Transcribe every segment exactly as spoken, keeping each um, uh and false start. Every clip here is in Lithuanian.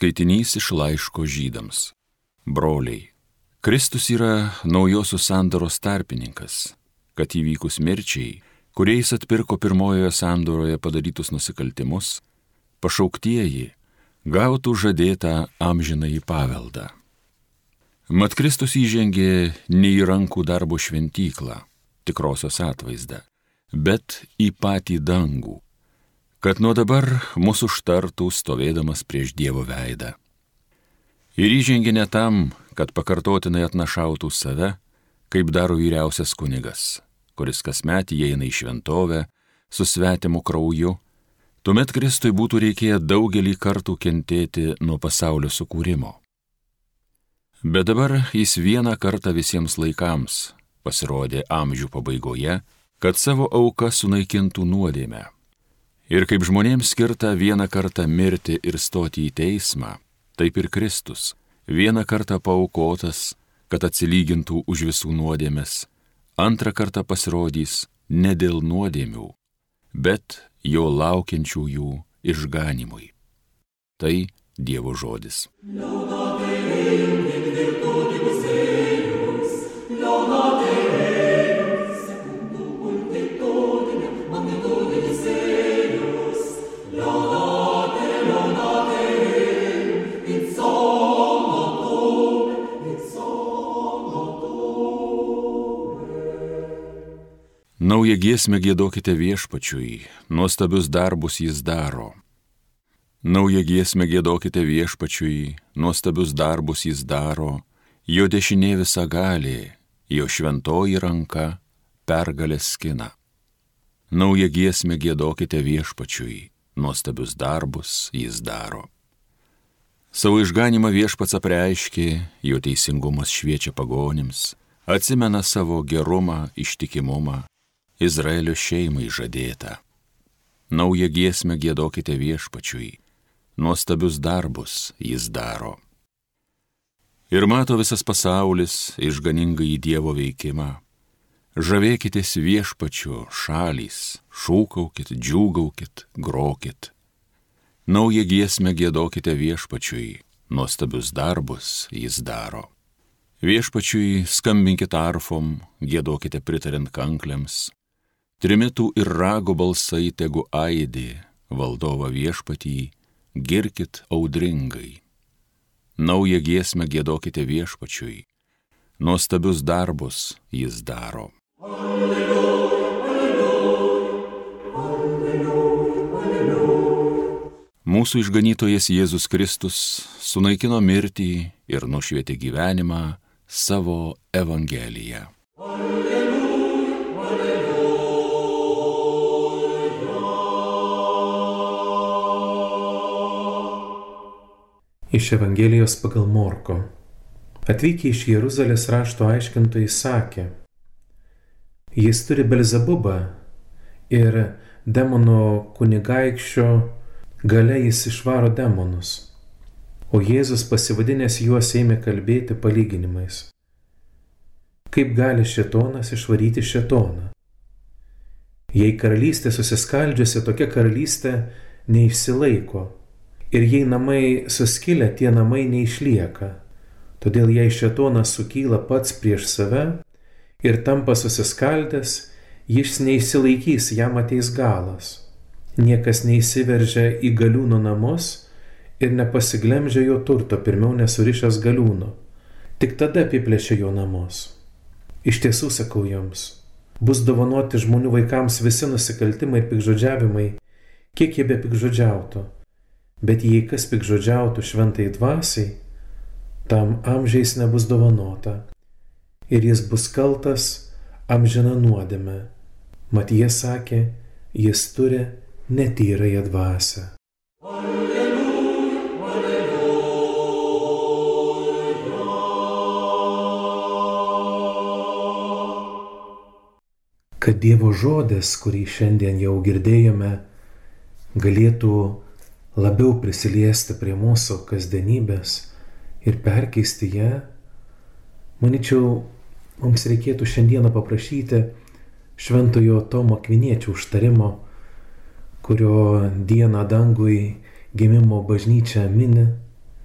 Skaitinys iš laiško Žydams. Broliai, Kristus yra naujosios sandoros tarpininkas, kad įvykus mirčiai, kuriais atpirko pirmojoje sandoroje padarytus nusikaltimus, pašauktieji gautų žadėtą amžinąjį paveldą. Mat Kristus įžengė ne į rankų darbo šventyklą, tikrosios atvaizdą, bet į patį dangų, kad nuo dabar mūsų užtartų stovėdamas prieš Dievo veidą. Ir įžengė ne tam, kad pakartotinai atnašautų save, kaip daro vyriausias kunigas, kuris kasmet įeina į šventovę su svetimu krauju, tuomet Kristui būtų reikėję daugelį kartų kentėti nuo pasaulio sukūrimo. Bet dabar jis vieną kartą visiems laikams pasirodė amžių pabaigoje, kad savo auką sunaikintų nuodėmę. Ir kaip žmonėms skirta vieną kartą mirti ir stoti į teismą, taip ir Kristus vieną kartą paaukotas, kad atsilygintų už visų nuodėmes, antrą kartą pasirodys ne dėl nuodėmių, bet jo laukiančiųjų išganimui. Tai Dievo žodis. Naują giesmę giedokite Viešpačiui, nuostabius darbus jis daro. Naują giesmę giedokite Viešpačiui, nuostabius darbus jis daro, jo dešinė visagalė, jo šventoji ranka pergalę skina. Naują giesmę giedokite Viešpačiui, nuostabius darbus jis daro. Savo išganimą Viešpats apreiškė, jo teisingumas šviečia pagonims, atsimena savo gerumą, ištikimumą, Izraelio šeimai žadėta. Naują giesmę giedokite Viešpačiui, nuostabius darbus jis daro. Ir mato visas pasaulis išganingąjį Dievo veikimą. Žavėkitės Viešpačiu šalys, šūkaukit, džiūgaukit, grokit. Naują giesmę giedokite Viešpačiui, nuostabius darbus jis daro. Viešpačiui skambinkit arfom, giedokite pritariant kanklėms. Trimitų ir rago balsai tegu aidi, valdovą Viešpatį, girkit audringai. Naują giesmę giedokite Viešpačiui, nuostabius darbus jis daro. Alleluja, alleluja, alleluja, alleluja. Mūsų išganytojas Jėzus Kristus sunaikino mirtį ir nušvietė gyvenimą savo Evangeliją. Iš Evangelijos pagal Morko. Atvykę iš Jeruzalės rašto aiškintojai sakė: jis turi Belzebubą ir demono kunigaikščio galia jis išvaro demonus. O Jėzus pasivadinęs juos ėmė kalbėti palyginimais. Kaip gali šėtonas išvaryti šėtoną? Jei karalystė susiskaldžiusi, tokia karalystė neišsilaiko. Ir jei namai suskilę, tie namai neišlieka. Todėl jei šėtonas sukyla pats prieš save ir tampa susiskaldęs, jis neišsilaikys, jam ateis galas. Niekas neįsiveržia į galiūno namus ir nepasiglemžia jo turto, pirmiau nesurišęs galiūno. Tik tada apiplėšia jo namus. Iš tiesų sakau jums, bus dovanoti žmonių vaikams visi nusikaltimai ir pikžodžiavimai, kiek jie be pikžodžiautų. Bet jei kas pikžodžiautų šventai dvasiai, tam amžiais nebus dovanota, ir jis bus kaltas amžiną nuodėmę. Mat jie sakė, jis turi netyrąją dvasią. Alleluja, alleluja. Kad Dievo žodis, kurį šiandien jau girdėjome, galėtų labiau prisiliesti prie mūsų kasdienybės ir perkeisti ją, manyčiau, mums reikėtų šiandieną paprašyti šventojo Tomo Akviniečio užtarimo, kurio dieną dangui gimimo bažnyčia mini,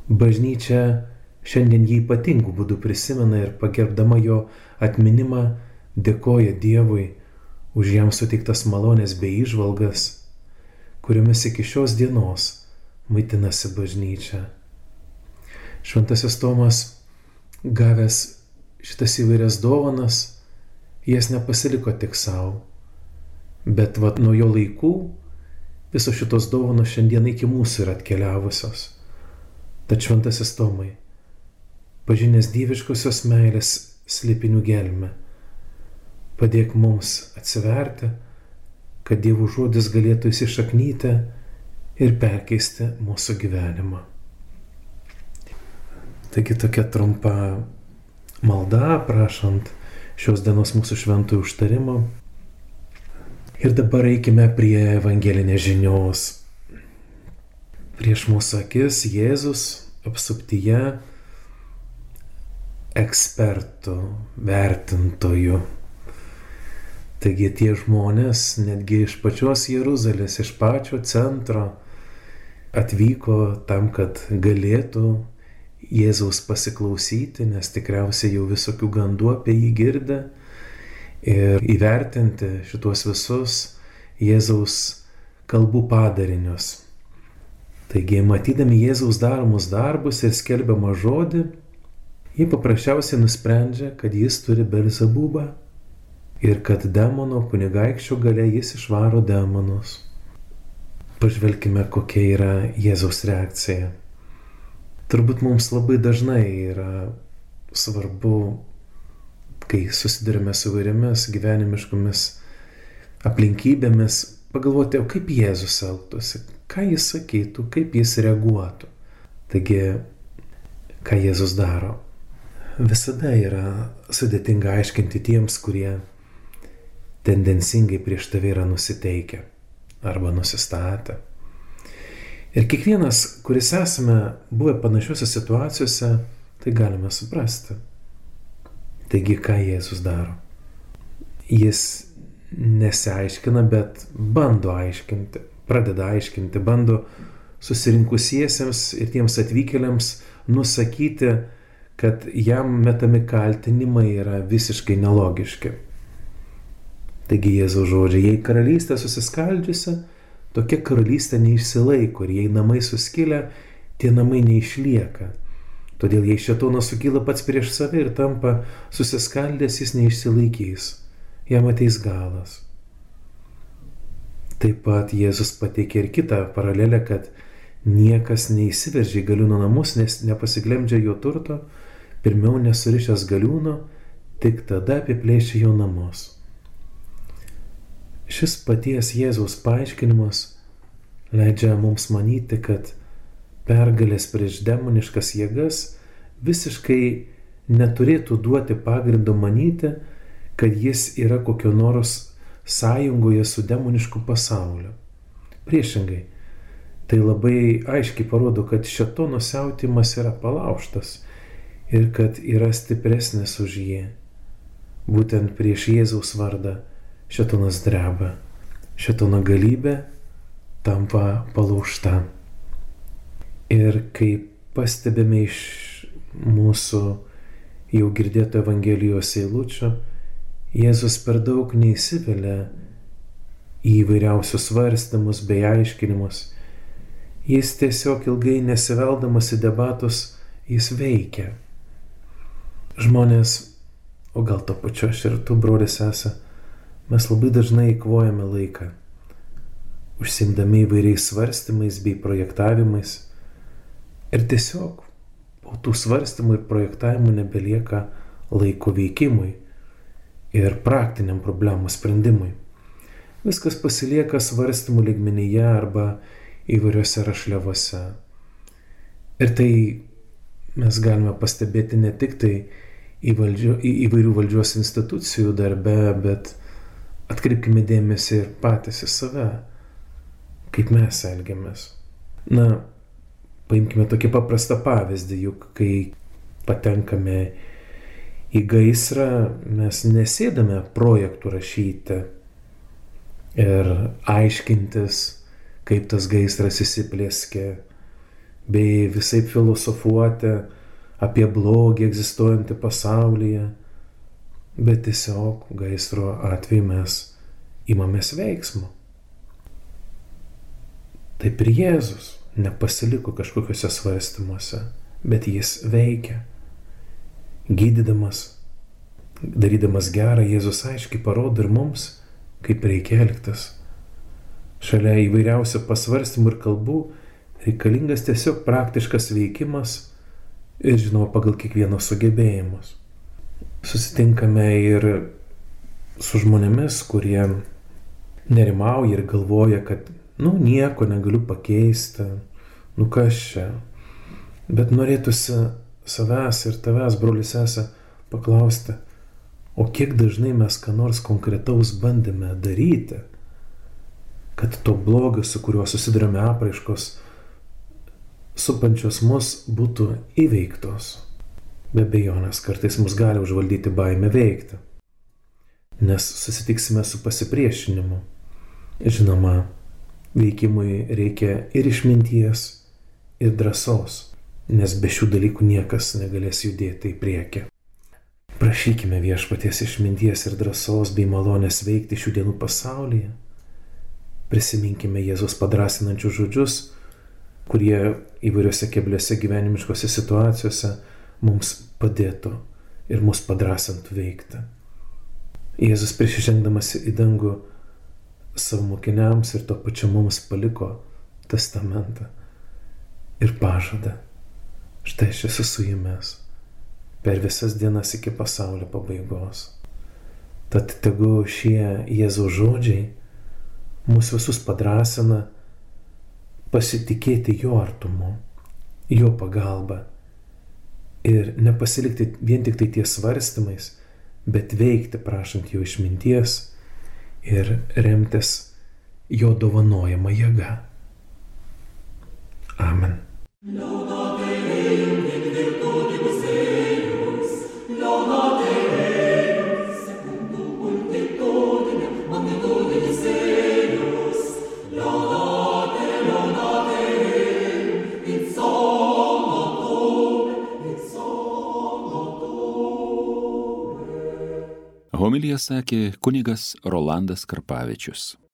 Bažnyčia šiandien jį ypatingų būdų prisimena ir pagerbdama jo atminimą dėkoja Dievui už jam suteiktas malonės bei įžvalgas, kuriomis iki šios dienos maitinasi bažnyčia. Šventasis Tomas, gavęs šitas įvairias dovanas, jas nepasiliko tik savo, bet vat nuo jo laikų visos šitos dovanos šiandien iki mūsų yra atkeliavusios. Tad šventasis Tomai, pažinęs dieviškosios meilės slėpinių gelmę, padėk mums atsiverti, kad Dievo žodis galėtų įsišaknyti ir perkeisti mūsų gyvenimą. Taigi tokia trumpa malda, prašant šios dienos mūsų šventųjų užtarimo. Ir dabar eikime prie evangelinės žinios. Prieš mūsų akis Jėzus apsuptyje ekspertų, vertintojų. Taigi tie žmonės netgi iš pačios Jeruzalės, iš pačio centro atvyko tam, kad galėtų Jėzaus pasiklausyti, nes tikriausiai jau visokių gandų apie jį girdė, ir įvertinti šitos visus Jėzaus kalbų padarinius. Taigi, matydami Jėzaus daromus darbus ir skelbiamą žodį, jie paprasčiausiai nusprendžia, kad jis turi Belzebubą ir kad demono kunigaikščio galia jis išvaro demonus. Pažvelkime, kokia yra Jėzaus reakcija. Turbūt mums labai dažnai yra svarbu, kai susidurime su įvairiomis gyvenimiškomis aplinkybėmis, pagalvoti, o kaip Jėzus elgtųsi, ką jis sakytų, kaip jis reaguotų. Taigi, ką Jėzus daro? Visada yra sudėtinga aiškinti tiems, kurie tendencingai prieš tave yra nusiteikę arba nusistatę. Ir kiekvienas, kuris esame buvę panašiuose situacijose, tai galime suprasti. Taigi, ką Jėzus daro? Jis nesiaiškina, bet bando aiškinti, pradeda aiškinti, bando susirinkusiesiems ir tiems atvykėliams nusakyti, kad jam metami kaltinimai yra visiškai nelogiški. Taigi Jėzaus žodžiai, jei karalystė susiskaldžiusi, tokia karalystė neišsilaiko, ir jei namai suskilę, tie namai neišlieka. Todėl jei šėtonas sukyla pats prieš save ir tampa susiskaldęs, jis neišsilaikys, jam ateis galas. Taip pat Jėzus pateikė ir kitą paralelę, kad niekas neįsiveržia į galiūno namus, nes nepasiglemdžia jo turto, pirmiau nesurišęs galiūno, tik tada apiplėšia jo namus. Šis paties Jėzaus paaiškinimas leidžia mums manyti, kad pergalės prieš demoniškas jėgas visiškai neturėtų duoti pagrindo manyti, kad jis yra kokio nors sąjungoje su demonišku pasauliu. Priešingai, tai labai aiškiai parodo, kad šėtono siautimas yra palaužtas ir kad yra stipresnis už jį. Būtent prieš Jėzaus vardą šėtonas dreba, šėtono galybė tampa palaužta. Ir kaip pastebime iš mūsų jau girdėto Evangelijos eilučių, Jėzus per daug neįsivelia į įvairiausius svarstymus bei aiškinimus. Jis tiesiog ilgai nesiveldamas į debatus, jis veikia. Žmonės, o gal to pačiu aš ir tu, brolis, esi, mes labai dažnai eikvojame laiką, užsiimdami įvairiais svarstymais bei projektavimais. Ir tiesiog po tų svarstymų ir projektavimų nebelieka laiko veikimui ir praktiniam problemų sprendimui. Viskas pasilieka svarstymų lygmenyje arba įvairiose rašliavose. Ir tai mes galime pastebėti ne tik tai į, valdžio, į įvairių valdžios institucijų darbe, bet atkreipkime dėmesį ir patys į save, kaip mes elgiamės. Na, paimkime tokį paprastą pavyzdį, juk kai patenkame į gaisrą, mes nesėdame projektų rašyti ir aiškintis, kaip tas gaisras įsiplėskė, bei visai filosofuoti apie blogį egzistuojantį pasaulyje, bet tiesiog gaisro atveju mes imamės veiksmo. Taip ir Jėzus nepasiliko kažkokiuose svarstymuose, bet jis veikia. Gydydamas, darydamas gerą, Jėzus aiškiai parodo ir mums, kaip reikia elgtis. Šalia įvairiausių pasvarstymų ir kalbų reikalingas tiesiog praktiškas veikimas ir, žinoma, pagal kiekvieno sugebėjimus. Susitinkame ir su žmonėmis, kurie nerimauja ir galvoja, kad, nu, nieko negaliu pakeisti, nu kas čia. Bet norėtųsi savęs ir tavęs, broli sese, paklausti, o kiek dažnai mes ką nors konkretaus bandėme daryti, kad to blogio, su kuriuo susidurime apraiškos, supančios mus būtų įveiktos. Be abejonės, kartais mus gali užvaldyti baimė veikti, nes susitiksime su pasipriešinimu. Žinoma, veikimui reikia ir išminties, ir drąsos, nes be šių dalykų niekas negalės judėti į priekį. Prašykime Viešpaties išminties ir drąsos bei malonės veikti šių dienų pasaulyje. Prisiminkime Jėzus padrasinančius žodžius, kurie įvairiose kebliose gyvenimiškose situacijose mums padėtų ir mus padrasintų veikti. Jėzus prieš įžengdamas į dangų savo mokiniams ir to pačiu mums paliko testamentą ir pažadą. Štai aš esu su jumis per visas dienas iki pasaulio pabaigos. Tad tegu šie Jėzaus žodžiai mus visus padrasina pasitikėti jo artumu, jo pagalba ir nepasilikti vien tik tai ties svarstymais, bet veikti prašant jo išminties ir remtis jo dovanojama jėga. Amen. Homiliją sakė kunigas Rolandas Karpavičius.